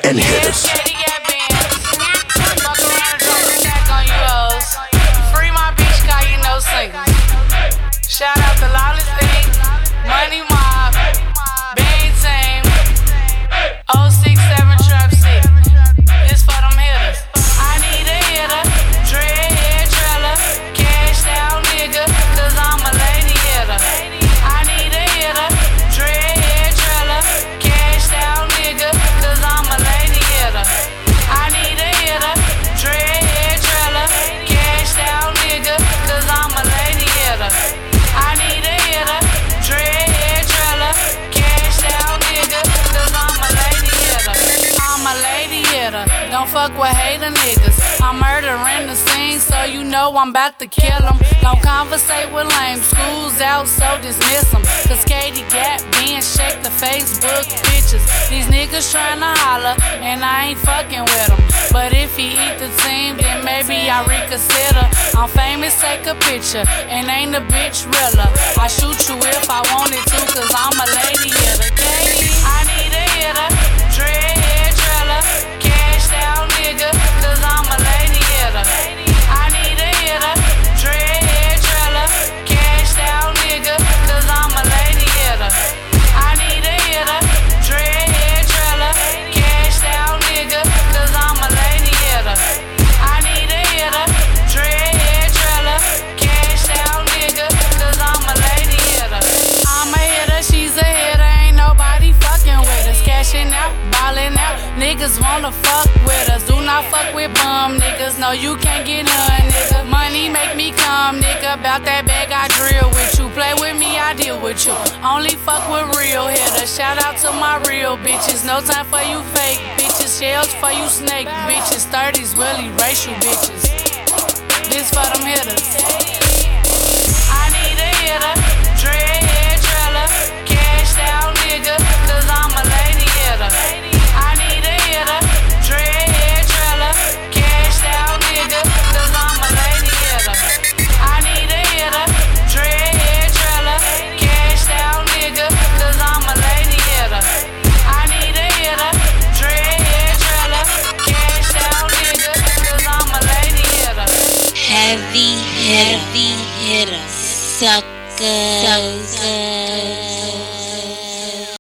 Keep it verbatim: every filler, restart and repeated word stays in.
and hitters. Free my beach car, you know singles. Shout out to Lawless Inc, Money Mob, Bang Team, oh six seven Trap City. This for them hitters. I need a hitter, dreadhead trailer, cashed out nigga, cause I'm a lady hitter. I need a hitter, dreadhead trailer, cashed out nigga, cause I'm a lady hitter. I need a hitter, dreadhead trailer, cashed out nigga, cause I'm a lady hitter. I need a hitter, dreadhead trailer, cashed out nigga, cause I'm a lady hitter. I'm a lady hitter, don't fuck with hater niggas. I'm murdering the scene, so you know I'm about to kill them. Don't conversate with lame, school's out, so dismiss them. Cause Katie Gap being shake the Facebook bitches. These niggas tryna holler, and I ain't fucking with them. But if he eat the team, then maybe I reconsider. I'm famous, take a picture, and ain't a bitch realer. I shoot you if I wanted to, cause I'm a lady hitter. Katie, I need a hitter, dreadhead trailer, cashed out nigga, cause I'm a lady hitter. I need a hitter, dreadhead trailer, cashed out nigga, cause I'm a lady hitter. I need a hitter, dreadhead trailer, cashed out nigga, cause I'm a lady hitter. I need a hitter, dreadhead trailer, cashed out nigga, cause I'm a lady hitter. I'm a hitter, she's a hitter, ain't nobody fucking with us. Cashing out, ballin' out, niggas wanna fuck with us. Do not fuck with bum niggas, no you can't get none, nigga. Money make me come, nigga, bout that bag I drill with you. Play with me, I deal with you. Only fuck with real hitters. Shout out to my real bitches, no time for you fake bitches. Shells for you snake bitches, thirties really racial bitches. This for them hitters. I need a hitter, dreadhead trailer, cashed out nigga, cause I'm a lady hitter. I need a hitter, dreadhead trailer, cashed out nigga, cause I'm a lady hitter. I need a hitter, dreadhead trailer, cashed out nigga, cause I'm a lady hitter. I need a hitter, dreadhead trailer, cashed out nigga, cause I'm a lady hitter. Heavy, heavy hitter, sucker.